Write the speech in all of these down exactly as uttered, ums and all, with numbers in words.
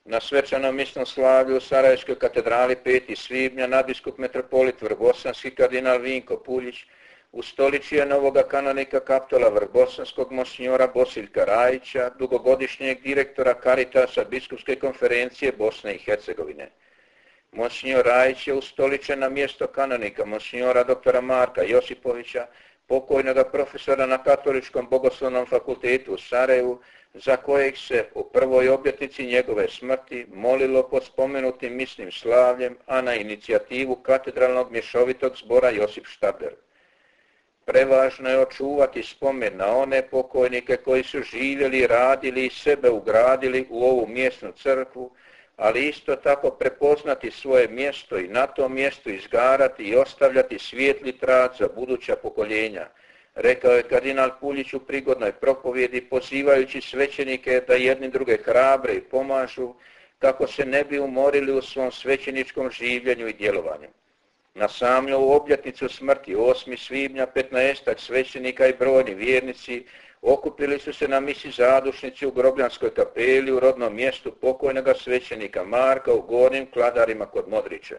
Na svečanom misnom slavlju u Sarajevskoj katedrali petog svibnja nadbiskup metropolit Vrhbosanski kardinal Vinko Puljić ustoličio novoga kanonika kaptola Vrhbosanskog monsinjora Bosiljka Rajića, dugogodišnjeg direktora Caritasa biskupske konferencije Bosne i Hercegovine. Monsinjor Rajić je ustoličen na mjesto kanonika monsinjora doktora Marka Josipovića, pokojnoga profesora na Katoličkom bogoslovnom fakultetu u Sarajevu, za kojeg se u prvoj obljetnici njegove smrti molilo pod spomenutim misnim slavljem, a na inicijativu katedralnog mješovitog zbora Josip Štabler. Prevažno je očuvati spomen na one pokojnike koji su živjeli, radili i sebe ugradili u ovu mjesnu crkvu, ali isto tako prepoznati svoje mjesto i na tom mjestu izgarati i ostavljati svijetli trag za buduća pokoljenja, rekao je kardinal Puljić u prigodnoj propovjedi, pozivajući svećenike da jedni druge hrabre i pomažu, kako se ne bi umorili u svom svećeničkom življenju i djelovanju. Na samu obljetnicu smrti osmog svibnja petnaestak svećenika i brojni vjernici okupili su se na misi zadušnici u Grobljanskoj kapeli u rodnom mjestu pokojnoga svećenika Marka u Gornjim Kladarima kod Modriće.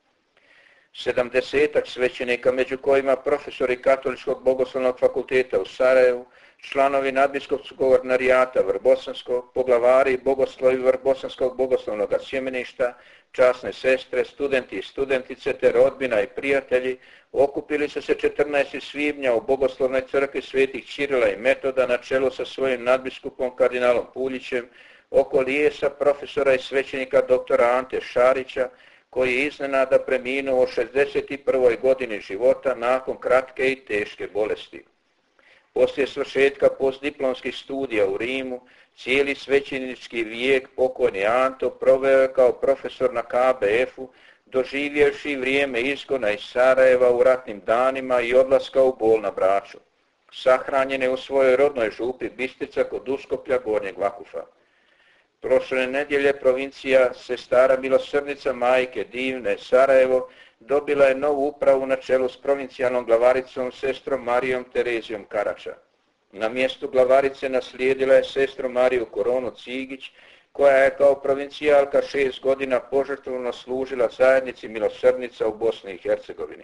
Sedamdesetak svećenika, među kojima profesori Katoličkog bogoslovnog fakulteta u Sarajevu, članovi nadbiskupskog ordinarijata Vrhbosanskog, poglavari i bogoslovi Vrhbosanskog bogoslovnog sjemeništa, časne sestre, studenti i studentice te rodbina i prijatelji okupili su se četrnaestog svibnja u bogoslovnoj crkvi svetih Čirila i Metoda na čelu sa svojim nadbiskupom kardinalom Puljićem oko lijesa profesora i svećenika doktora Ante Šarića, koji je iznenada preminuo u šezdeset prvoj godini života nakon kratke i teške bolesti. Poslije svršetka postdiplomskih studija u Rimu, cijeli svećenički vijek pokojni Anto proveo je kao profesor na K B F-u, doživjevši vrijeme izgona iz Sarajeva u ratnim danima i odlaska u bol na Braču. Sahranjen je u svojoj rodnoj župi Bistrica kod Uskoplja Gornjeg Vakufa. Prošle nedjelje provincija Sestara Milosrdnica Majke Divne Sarajevo dobila je novu upravu na čelu s provincijalnom glavaricom sestrom Marijom Terezijom Karača. Na mjestu glavarice naslijedila je sestru Mariju Koronu Cigić, koja je kao provincijalka šest godina požrtvovno služila zajednici Milosrdnica u Bosni i Hercegovini.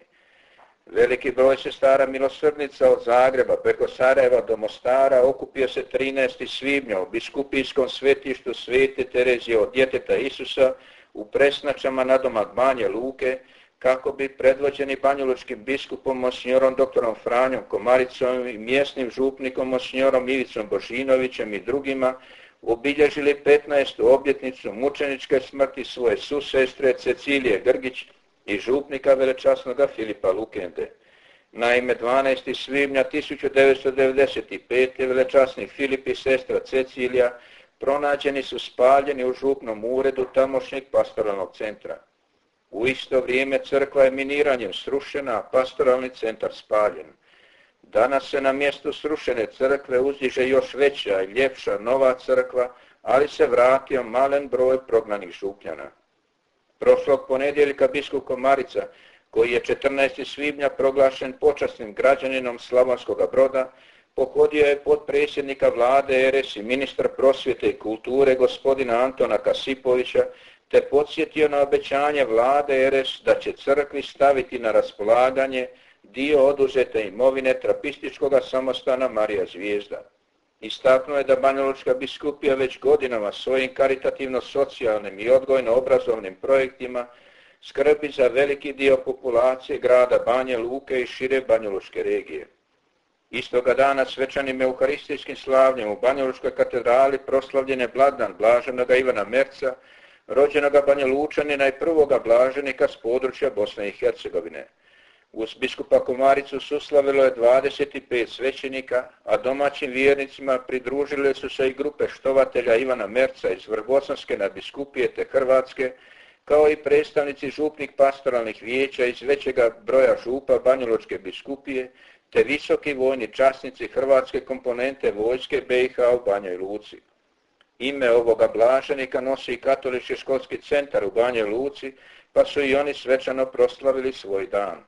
Veliki broj sestara Milosrdnica od Zagreba preko Sarajeva do Mostara okupio se trinaestog svibnja u biskupijskom svetištu Svete Terezije od djeteta Isusa u Presnačama nadomak Banje Luke, kako bi predvođeni banjalučkim biskupom monsinjorom doktorom Franjom Komaricom i mjesnim župnikom monsinjorom Ivicom Božinovićem i drugima obilježili petnaestu obljetnicu mučeničke smrti svoje susestre Cecilije Grgić i župnika velečasnoga Filipa Lukende. Naime, dvanaestog svibnja tisuću devetsto devedeset pete. velečasni Filip i sestra Cecilija pronađeni su spaljeni u župnom uredu tamošnjeg pastoralnog centra. U isto vrijeme crkva je miniranjem srušena, a pastoralni centar spaljen. Danas se na mjestu srušene crkve uzdiže još veća i ljepša nova crkva, ali se vratio malen broj prognanih župljana. Prošlog ponedjeljka biskup Komarica, koji je četrnaestog svibnja proglašen počasnim građaninom Slavonskoga Broda, pohodio je potpredsjednika vlade R S i ministra prosvjete i kulture gospodina Antona Kasipovića, te podsjetio na obećanje vlade R S da će crkvi staviti na raspolaganje dio oduzete imovine trapističkoga samostana Marija Zvijezda. Istaknuo je da Banjalučka biskupija već godinama svojim karitativno-socijalnim i odgojno-obrazovnim projektima skrbi za veliki dio populacije grada Banje Luke i šire Banjalučke regije. Istoga dana svečanim euharistijskim slavljem u Banjalučkoj katedrali proslavljen je blagdan blaženoga Ivana Merca, rođenoga Banjalučanina i prvoga blaženika s područja Bosne i Hercegovine. Uz biskupa Komaricu suslavilo je dvadeset pet svećenika, a domaćim vjernicima pridružile su se i grupe štovatelja Ivana Merca iz Vrhbosanske nadbiskupije te Hrvatske, kao i predstavnici župnih pastoralnih vijeća iz većega broja župa Banjalučke biskupije, te visoki vojni časnici hrvatske komponente vojske B i H u Banjoj Luci. Ime ovoga blaženika nosi i Katolički školski centar u Banjoj Luci, pa su i oni svečano proslavili svoj dan.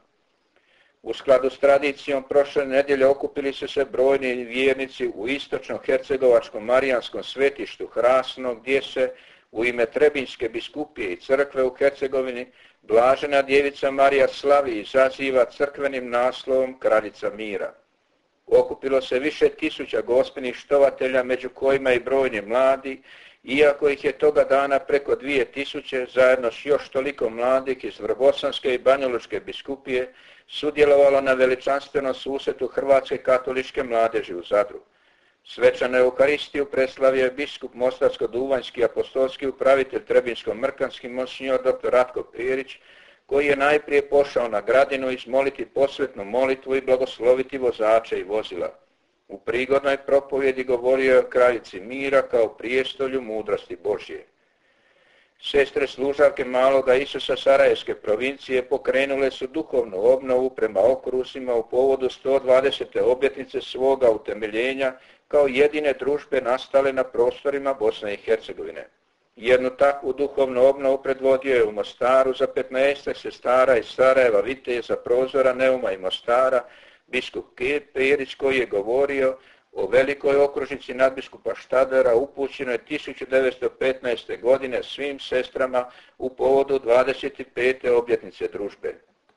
U skladu s tradicijom prošle nedjelje okupili su se brojni vjernici u istočno-hercegovačkom marijanskom svetištu Hrasno, gdje se u ime Trebinjske biskupije i crkve u Hercegovini, Blažena djevica Marija slavi i izaziva crkvenim naslovom Kraljica mira. Okupilo se više tisuća gospelnih štovatelja, među kojima i brojni mladi, iako ih je toga dana preko dvije tisuće, zajedno s još toliko mladih iz Vrbosanske i Banjalučke biskupije, sudjelovalo na veličanstvenom susretu Hrvatske katoličke mladeži u Zadru. Svečanu Eukaristiju preslavio je biskup Mostarsko-Duvanjski apostolski upravitelj Trebinjsko-Mrkanski monsinjor dr. Ratko Perić, koji je najprije pošao na Gradinu izmoliti posvetnu molitvu i blagosloviti vozače i vozila. U prigodnoj propovjedi govorio je o Kraljici mira kao prijestolju mudrosti Božje. Sestre služavke Maloga Isusa Sarajevske provincije pokrenule su duhovnu obnovu prema okrusima u povodu sto dvadesete obljetnice svoga utemeljenja kao jedine družbe nastale na prostorima Bosne i Hercegovine. Jednu takvu duhovnu obnovu predvodio je u Mostaru za petnaestak sestara iz Sarajeva, viteza, Prozora, Neuma i Mostara, biskup Perić, koji je govorio o velikoj okružnici nadbiskupa Štadera upućenoj tisuću devetsto petnaeste. godine svim sestrama u povodu dvadeset pete obljetnice družbe.